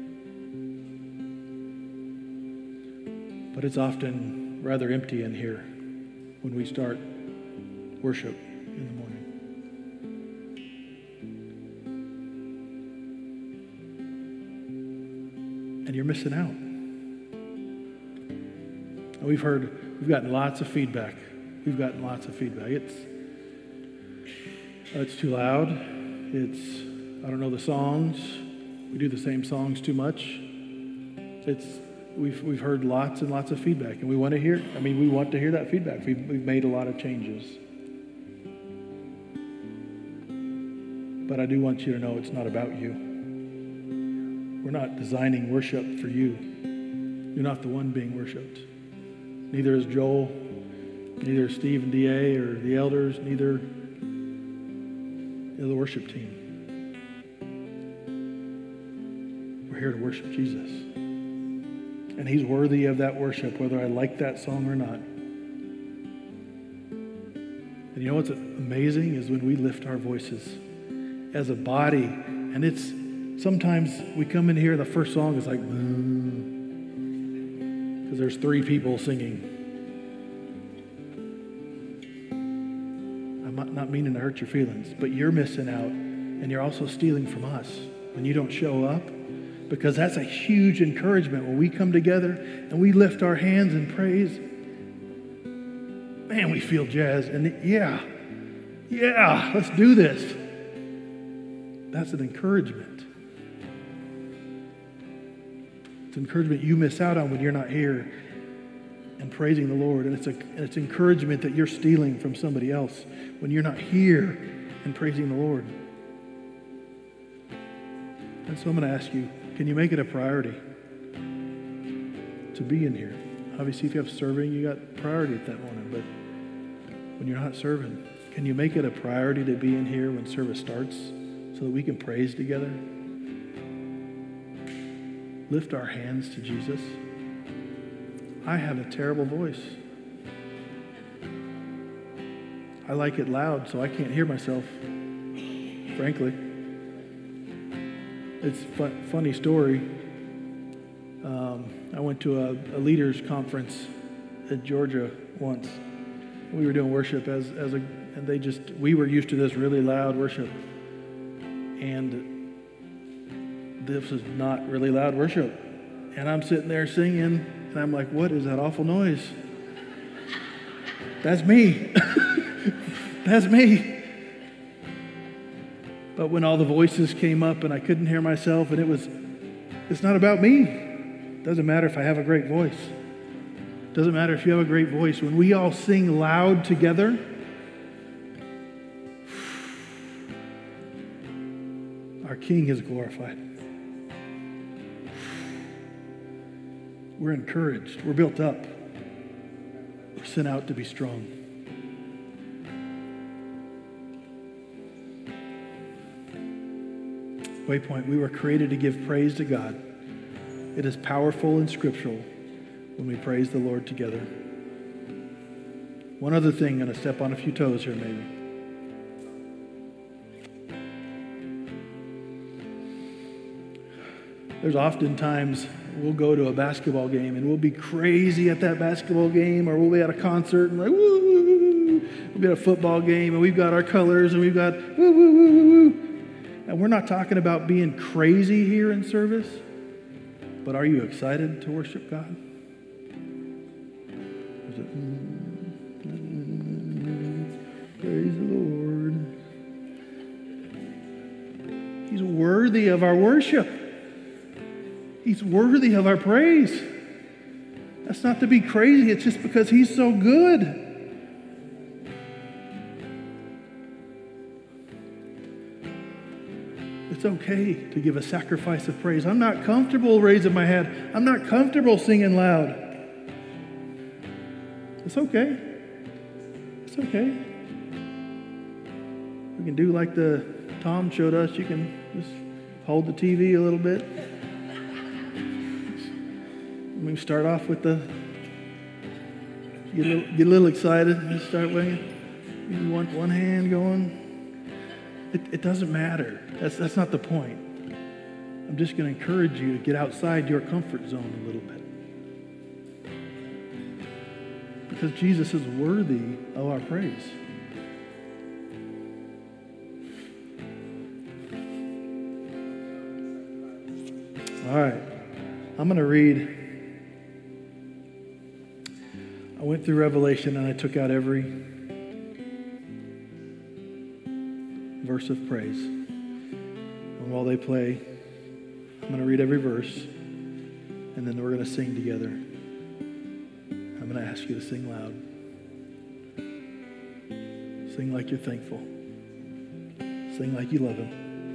But it's often rather empty in here when we start worship in the morning. and you're missing out. And we've heard, we've gotten lots of feedback. We've gotten lots of feedback. It's, it's too loud. It's, I don't know the songs. We do the same songs too much. It's, we've, we've heard lots and lots of feedback, and we want to hear, I mean, we want to hear that feedback. We've, we've made a lot of changes. But I do want you to know it's not about you. We're not designing worship for you. You're not the one being worshiped. Neither is Joel, neither is Steve and D A or the elders, neither is the worship team. We're here to worship Jesus. And he's worthy of that worship, whether I like that song or not. And you know what's amazing is when we lift our voices as a body, and it's sometimes we come in here, the first song is like, because there's three people singing. I'm not, not meaning to hurt your feelings, but you're missing out, and you're also stealing from us when you don't show up, because that's a huge encouragement when we come together and we lift our hands in praise. Man, we feel jazzed, and yeah, yeah, let's do this. That's an encouragement. It's encouragement you miss out on when you're not here and praising the Lord. And it's a, it's encouragement that you're stealing from somebody else when you're not here and praising the Lord. And so I'm going to ask you, can you make it a priority to be in here? Obviously, if you have serving, you got priority at that moment. But when you're not serving, can you make it a priority to be in here when service starts so that we can praise together? Lift our hands to Jesus. I have a terrible voice. I like it loud, so I can't hear myself, frankly. It's a fun, funny story. Um, I went to a, a leaders conference at Georgia once. We were doing worship as, as a, and they just, we were used to this really loud worship. And this is not really loud worship. And I'm sitting there singing, and I'm like, what is that awful noise? That's me. That's me. But when all the voices came up and I couldn't hear myself, and it was, it's not about me. It doesn't matter if I have a great voice. It doesn't matter if you have a great voice. When we all sing loud together, our King is glorified. We're encouraged. We're built up. We're sent out to be strong. Waypoint, we were created to give praise to God. It is powerful and scriptural when we praise the Lord together. One other thing, I'm going to step on a few toes here maybe. There's often times we'll go to a basketball game and we'll be crazy at that basketball game, or we'll be at a concert and like, woo! We'll be at a football game and we've got our colors and we've got woo, woo, woo, woo, woo. And we're not talking about being crazy here in service, but are you excited to worship God? Is it, mm, praise the Lord. He's worthy of our worship. He's worthy of our praise. That's not to be crazy. It's just because he's so good. It's okay to give a sacrifice of praise. I'm not comfortable raising my hand. I'm not comfortable singing loud. It's okay. It's okay. We can do like the Tom showed us. You can just hold the T V a little bit. We start off with the, get a little, get a little excited and start winging. You want one hand going. It, it doesn't matter. That's, that's not the point. I'm just going to encourage you to get outside your comfort zone a little bit. Because Jesus is worthy of our praise. All right. I'm going to read. I went through Revelation and I took out every verse of praise. And while they play, I'm going to read every verse, and then we're going to sing together. I'm going to ask you to sing loud. Sing like you're thankful. Sing like you love Him.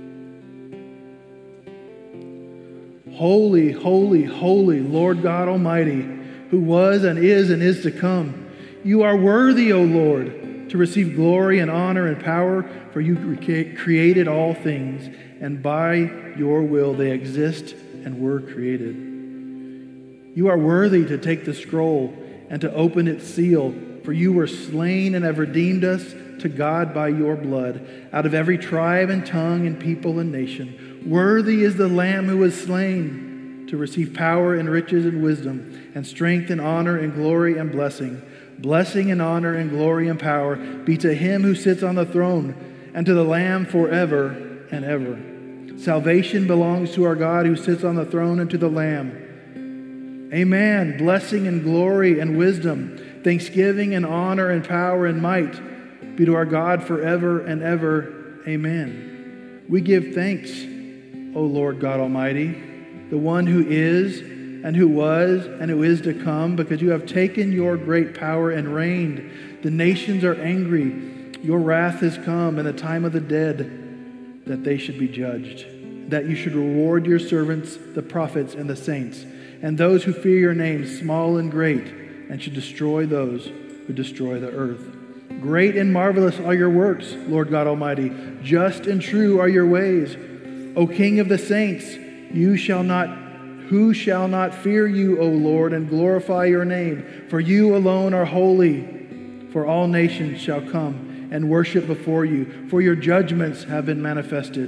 Holy, holy, holy Lord God Almighty, who was and is and is to come. You are worthy, O Lord, to receive glory and honor and power, for you created all things, and by your will they exist and were created. You are worthy to take the scroll and to open its seal, for you were slain and have redeemed us to God by your blood, out of every tribe and tongue and people and nation. Worthy is the Lamb who was slain to receive power and riches and wisdom and strength and honor and glory and blessing. Blessing and honor and glory and power be to Him who sits on the throne and to the Lamb forever and ever. Salvation belongs to our God who sits on the throne and to the Lamb. Amen. Blessing and glory and wisdom, thanksgiving and honor and power and might be to our God forever and ever. Amen. We give thanks, O Lord God Almighty, the one who is and who was and who is to come, because you have taken your great power and reigned. The nations are angry. Your wrath has come, and the time of the dead, that they should be judged, that you should reward your servants, the prophets and the saints, and those who fear your name, small and great, and should destroy those who destroy the earth. Great and marvelous are your works, Lord God Almighty. Just and true are your ways. O King of the saints, you shall not, who shall not fear you, O Lord, and glorify your name? For you alone are holy. For all nations shall come and worship before you, for your judgments have been manifested.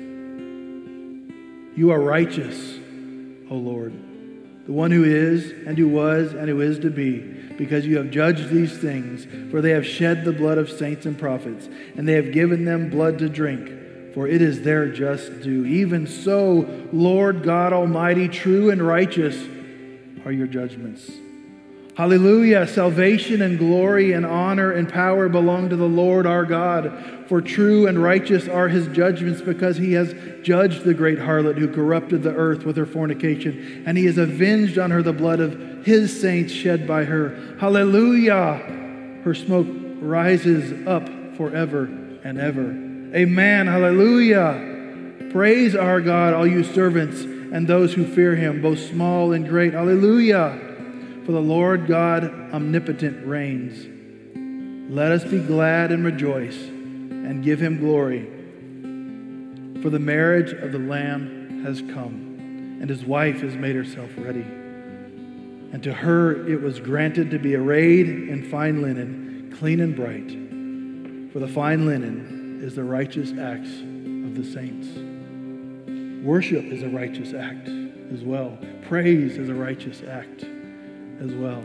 You are righteous, O Lord, the one who is and who was and who is to be, because you have judged these things. For they have shed the blood of saints and prophets, and they have given them blood to drink, for it is their just due. Even so, Lord God Almighty, true and righteous are your judgments. Hallelujah! Salvation and glory and honor and power belong to the Lord our God. For true and righteous are His judgments, because He has judged the great harlot who corrupted the earth with her fornication, and He has avenged on her the blood of His saints shed by her. Hallelujah! Her smoke rises up forever and ever. Amen. Hallelujah. Praise our God, all you servants and those who fear Him, both small and great. Hallelujah. For the Lord God omnipotent reigns. Let us be glad and rejoice and give Him glory. For the marriage of the Lamb has come, and His wife has made herself ready. And to her it was granted to be arrayed in fine linen, clean and bright. For the fine linen is the righteous acts of the saints. Worship is a righteous act as well. Praise is a righteous act as well.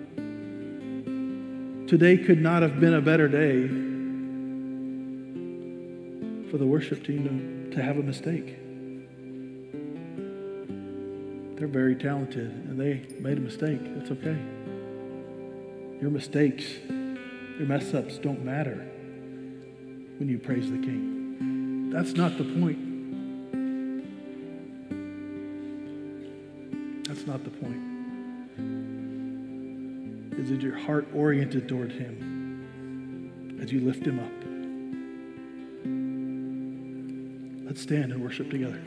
Today could not have been a better day for the worship team to, to have a mistake. They're very talented, and they made a mistake. That's okay. Your mistakes, your mess-ups don't matter when you praise the King. That's not the point. That's not the point. Is it your heart oriented toward Him as you lift Him up? Let's stand and worship together.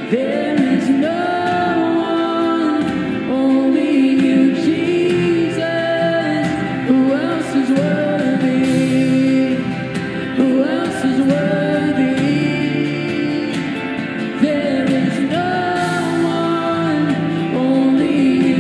There is no one, only you, Jesus. Who else is worthy? Who else is worthy? There is no one, only you,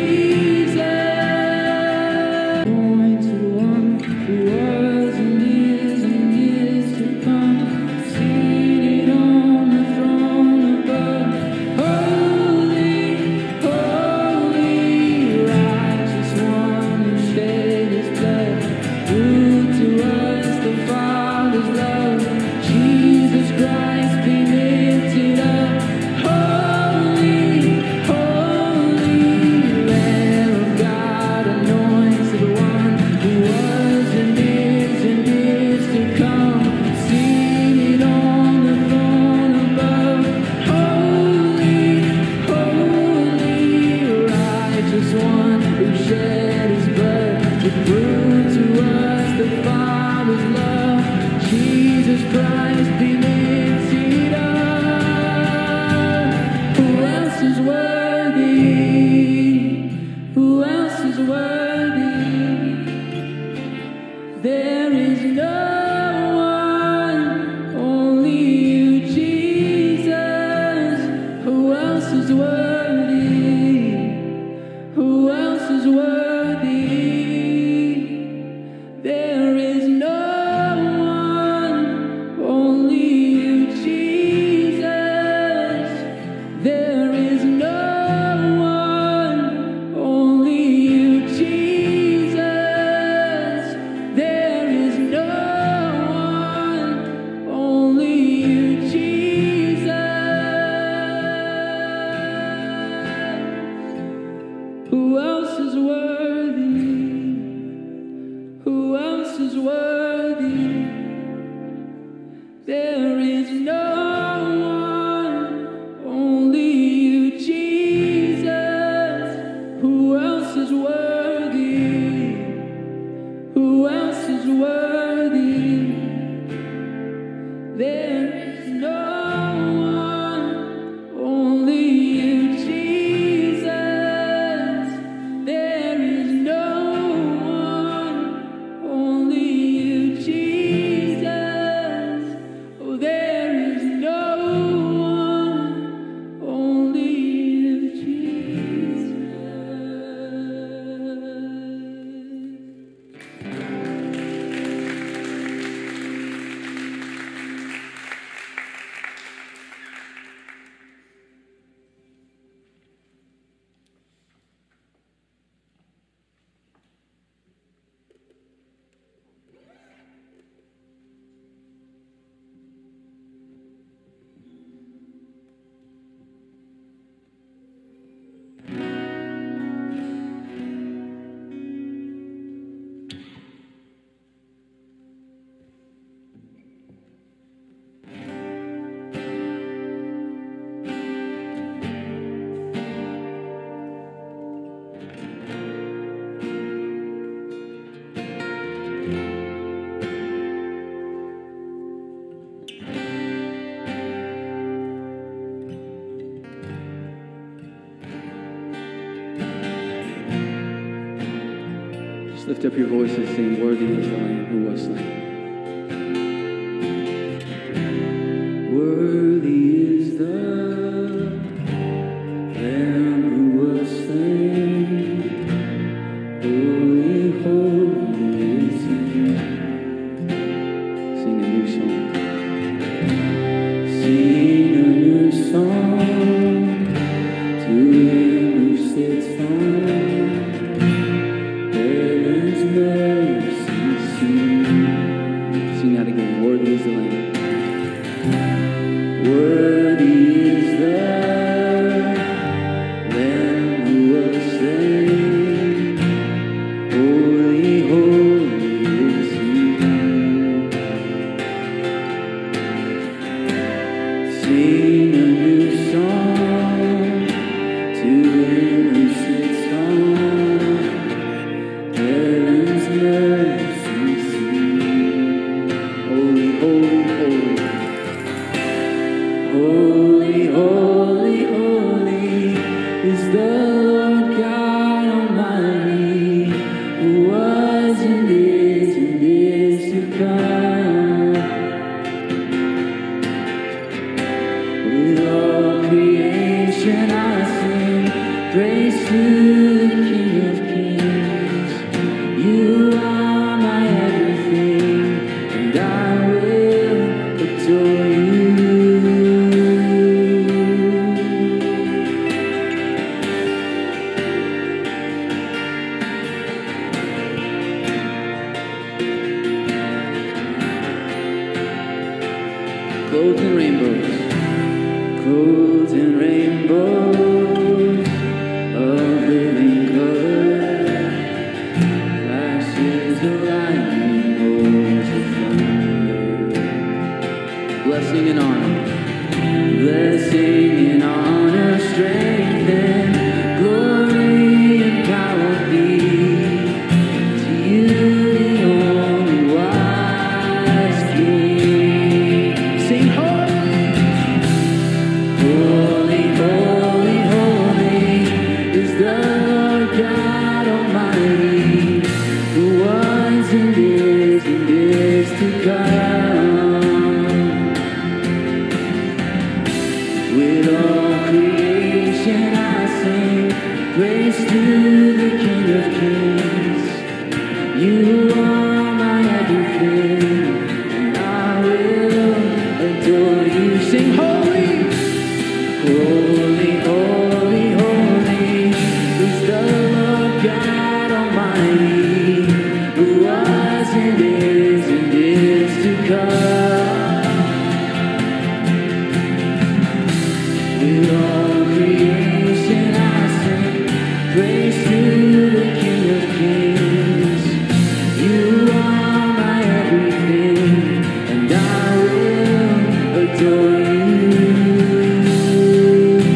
Jesus. Point to one who was and is and is to come, seated on the throne above. Holy, holy, righteous one who shed his blood. Through to us the Father's love. Jesus Christ be lifted up. Holy, holy, Lamb of God, anointed one who was and is and is to come, seated on the throne above. Holy, holy, righteous one who shed his blood to prove to us the Father's love. Jesus Christ be lifted up. Who else is worthy? Who else is worthy? There is no one, only you, Jesus. Who else is worthy? Who else is worthy? There is no one, only you, Jesus. There is no one, only you, Jesus. There is no one, only you, Jesus. Who else is worthy? Who else is worthy? There is no one, only you, Jesus. Who else is worthy? Who else is worthy? There is no one, only you, Jesus. There is no one, only you, Jesus. Oh, there is no one, only you, Jesus. Just lift up your voices, sing, worthy is the Lamb who was slain. Worthy is the Lamb who was slain. Holy, holy is He. Sing a new song. Sing a new song to Him who sits on heaven's mercy seat. creation I sing praise to the King of Kings. You are my everything, and I will adore you. Clothed in rainbows, clothed in rainbows of living color, flashes of lightning, rolls of thunder. Blessing and honor, blessing and honor, strength and glory and power be to you, the only wise King. Sing holy, holy, holy, holy is the Lord God Almighty, who was and is and is to come. With all creation I sing praise to the King of Kings. You are my everything, and I will adore you. Sing holy, holy, holy, holy is the Lord God Almighty, who was and is and is to come. With all creation I sing praise to the King of Kings. You are my everything, and I will adore you.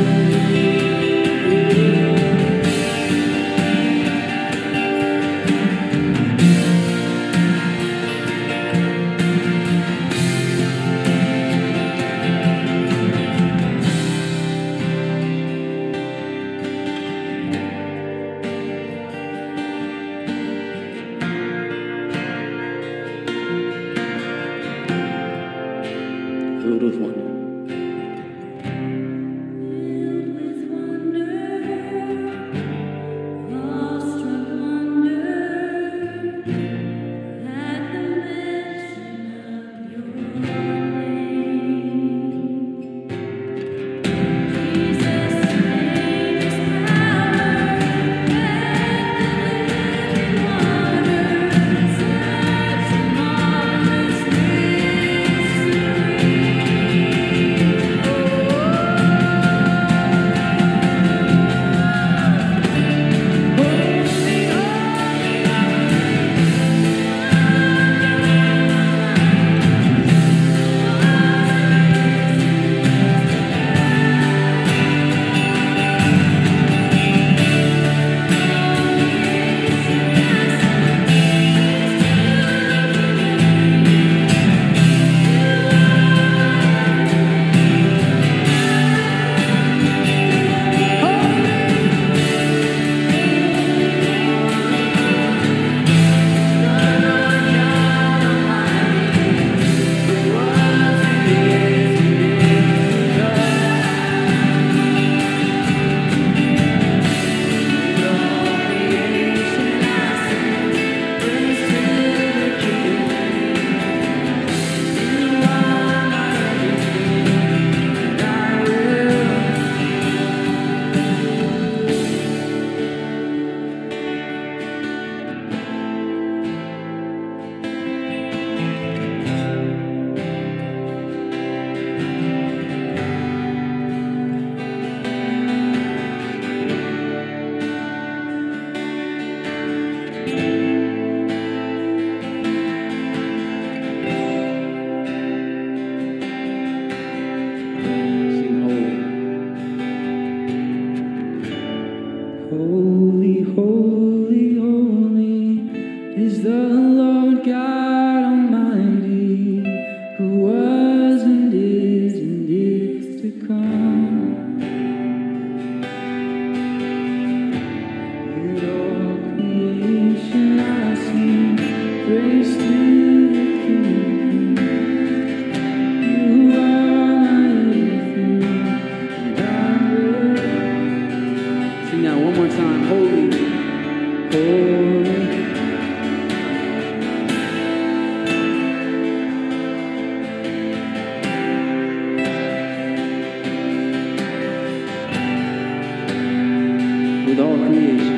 with all creation.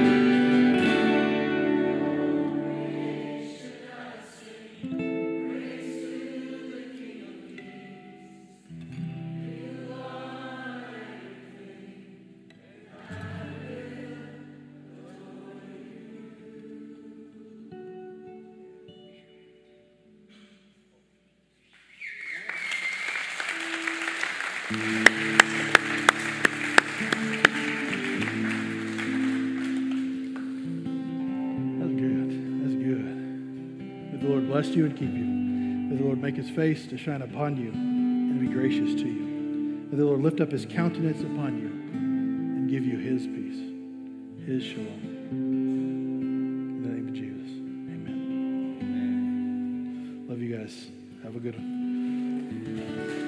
That's good. That's good. May the Lord bless you and keep you. May the Lord make his face to shine upon you and be gracious to you. May the Lord lift up his countenance upon you and give you his peace, his shalom. In the name of Jesus, amen. Love you guys. Have a good one.